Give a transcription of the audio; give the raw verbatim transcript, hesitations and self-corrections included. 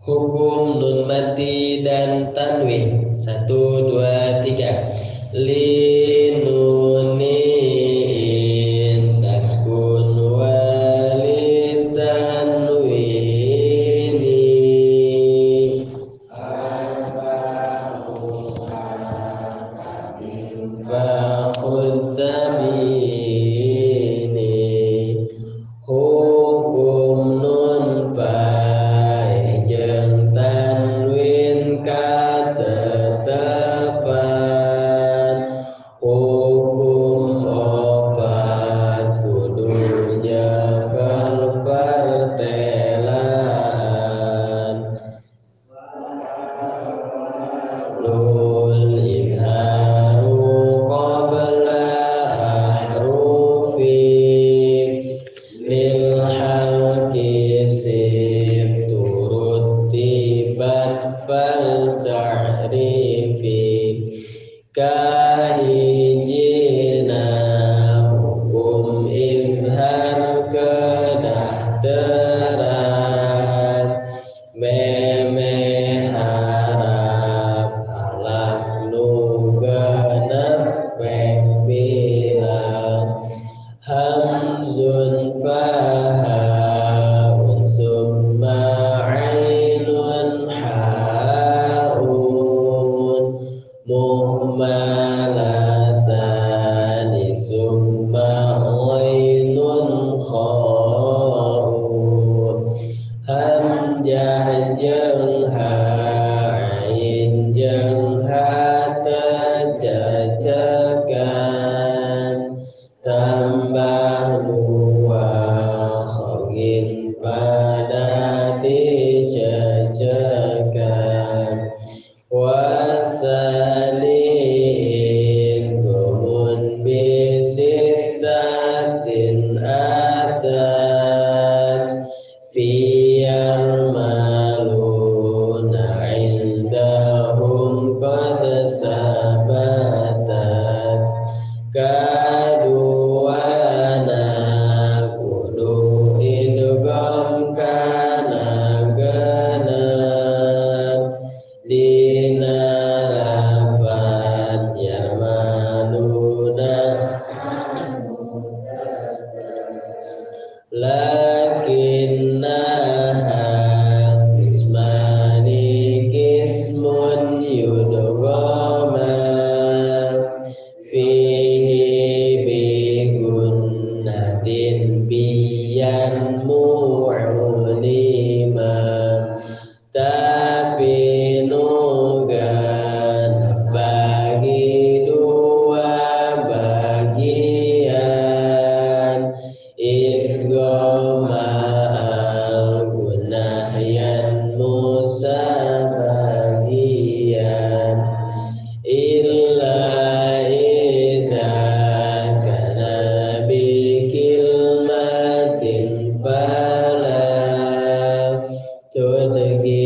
Hukum nun mati dan tanwin. Satu, dua, tiga. Linunin taskun walid tanwini. Fakhud tabini. Hukum nun pai jeung tanwin katetapan. Hukum opat kudu nyekel pertelaan. Lul izharu qabla ahrufi lil halqi sib turut tibat fal tahrifi kahijina. Hukum izhar kedah terat meme harap halak nu genep bilang. Hamzun fahaun summa ainun haun muhmalatani summa ghainun khaun. Hamzah jeung ha ain jeung ha tercecekan tambah dua khogin pada dicecekan. Wasalin gumun bisittatin atat fiyal maluna indahum qad sabatat. Kaduana kudu idgham kana genep dina lafaz yarmaluna. Lakinnaha ismani kismun yudghama fihi bigunnatin biyan mu'lima. Tapi nugan bagi dua bagian. Idghama al-gunahyan musabagian. Illa idza kana bikilmatin fala tudgi